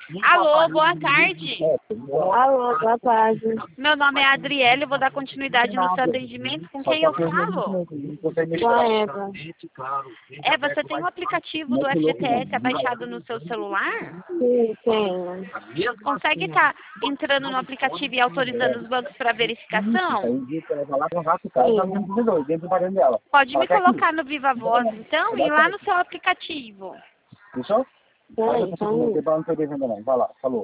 Alô, boa tarde. Alô, boa tarde. Meu nome é Adriele, eu vou dar continuidade no seu atendimento. Com quem eu falo? Com a Eva. Você tem o aplicativo do FGTS abaixado no seu celular? Sim, tenho. Consegue estar entrando no aplicativo e autorizando os bancos para verificação? Pode me colocar no Viva Voz, então, e lá no seu aplicativo. Fechou? Peraí, só um minuto. Não perder venda não. Vai lá, falou.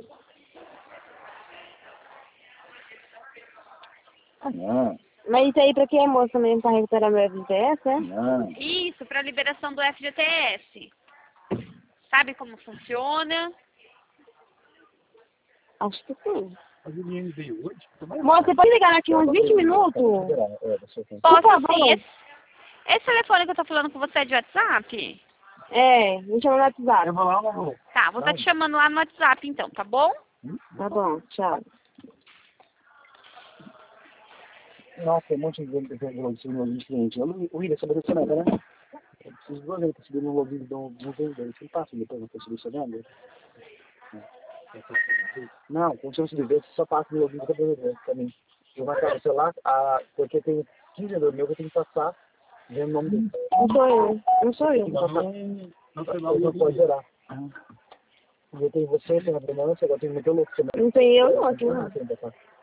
Não, Mas isso aí pra quem é moça mesmo, pra recuperar meu FGTS, é? não. Isso, para liberação do FGTS. Sabe como funciona? Acho que sim. A Juliane veio hoje? Moça, você pode ligar aqui uns 20 minutos? Posso favor. sim. Esse telefone que eu tô falando com você é de WhatsApp? É, me chama no WhatsApp. Eu vou lá, amor. Tá, vou estar te chamando lá no WhatsApp então, tá bom? Tá bom, tchau. Nossa, tem um monte de gente que tem login de cliente. O William, sobre isso nada, né? Eu preciso duas vezes para subir no login do vendedor. Você passa depois não subir sua venda? Não, quando você subir, você só passa no login do vendedor também. Eu vou marcar no celular, porque tem 15 vendedores meus que eu tenho que passar vendo o nome dele. Não sou eu. Não sou eu. Não foi lá o login. Pode gerar. Eu tenho você, tem a Brunância, agora tem o meu louco também. Não tem eu não aqui não.